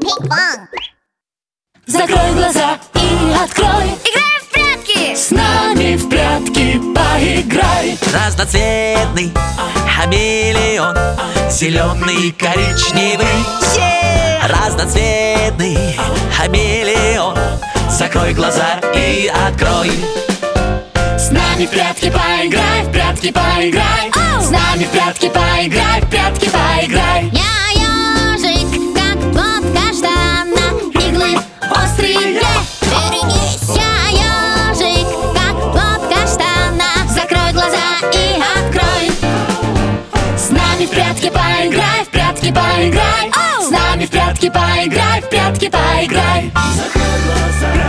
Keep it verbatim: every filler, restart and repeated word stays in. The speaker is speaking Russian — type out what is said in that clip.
Пинг-понг. Закрой глаза и открой. Играем в прятки. С нами в прятки поиграй. Разноцветный хамелеон, зеленый, коричневый. Разноцветный хамелеон, закрой глаза и открой. С нами в прятки поиграй, в прятки поиграй. Оу! С нами в прятки поиграй, в прятки поиграй. Я ежик, как плод каштана, иглы острые. Берегись, я ежик, как плод каштана. Закрой глаза и открой. С нами в прятки поиграй, в прятки поиграй. Оу! С нами в прятки поиграй, в прятки поиграй. Закрой глаза.